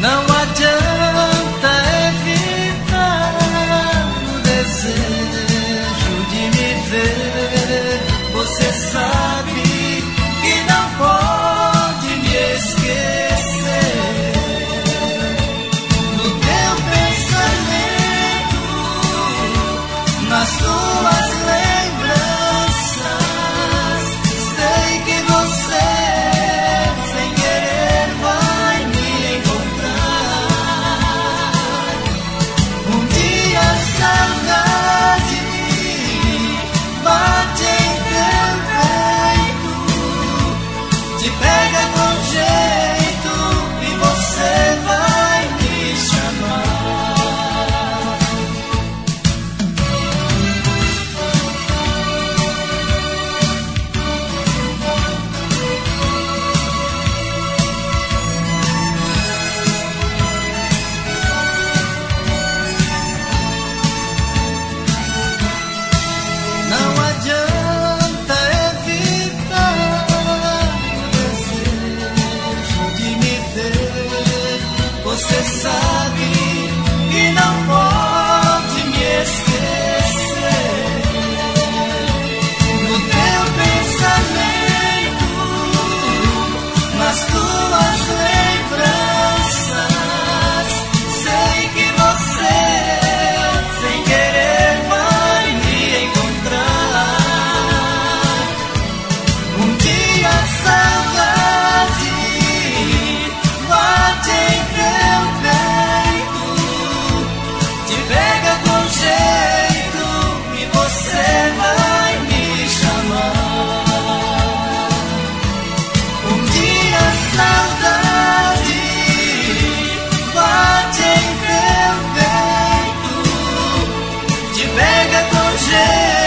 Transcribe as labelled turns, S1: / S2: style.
S1: Não adianta evitar o desejo de me ver. Você sabe que não pode me esquecer. No teu pensamento, nas tuas lembranças, sei que você sem querer vai me encontrar. Um dia a saudade bate em teu peito, te pega com jeito e você vai me chamar. Não adianta evitar o desejo de me ver. Você sabe que não pode me esquecer. No teu pensamento, nas tuas lembranças, sei que você sem querer vai me encontrar. Um dia a saudade bate em teu peito, te pega com jeito e você vai me chamar. Um dia a saudade bate em teu peito, te pega com jeito